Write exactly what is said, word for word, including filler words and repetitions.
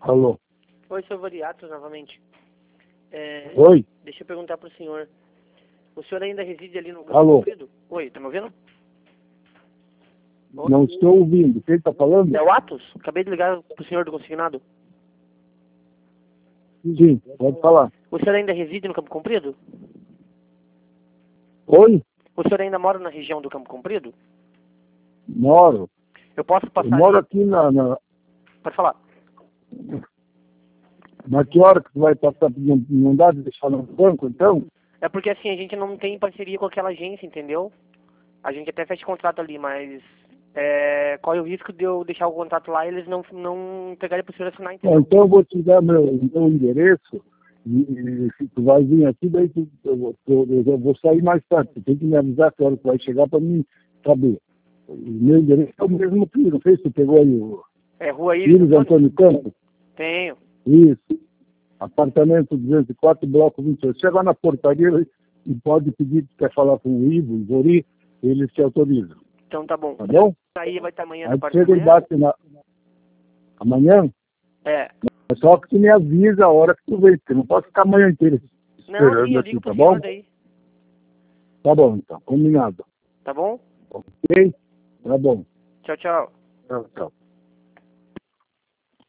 Alô? Oi, seu Variatos, novamente. É, Oi? Deixa eu perguntar pro senhor. O senhor ainda reside ali no Campo Alô? Comprido? Oi, tá me ouvindo? Oi? Não estou ouvindo. Quem está falando? É o Atos? Acabei de ligar pro senhor do consignado. Sim, pode falar. O senhor ainda reside no Campo Comprido? Oi? O senhor ainda mora na região do Campo Comprido? Moro. Eu posso Eu passar moro ali... aqui na, na... Pode falar. Na que hora que tu vai passar? Não, não dá de deixar no banco, então? É porque assim, a gente não tem parceria com aquela agência, entendeu? A gente até fecha contrato ali, mas... É, corre o risco de eu deixar o contrato lá e eles não, não pegarem pro senhor assinar, É, entendeu? então eu vou te dar meu, meu endereço e, e se tu vai vir aqui, daí tu, eu, vou- eu, eu vou sair mais tarde. Tu tem que me avisar que hora tu vai chegar para mim saber. O meu endereço é o mesmo que não sei se tu pegou aí o É Rua Iris Iris Antônio? Antônio Campos. Tenho. Isso. Apartamento duzentos e quatro, bloco vinte e oito. Chega na portaria e pode pedir que quer falar com o Ivo, o Zori, eles te autorizam. Então tá bom. Tá bom? Aí vai estar amanhã na Aí parte da chega e manhã? bate na... Amanhã, É. é só que tu me avisa a hora que tu vem, porque eu não posso ficar a manhã inteira Não, sim, esperando eu aqui, ligo pro tá bom? senhor daí. Tá bom, então. Combinado. Tá bom? Ok? Tá bom. Tchau, tchau. Tchau, tchau.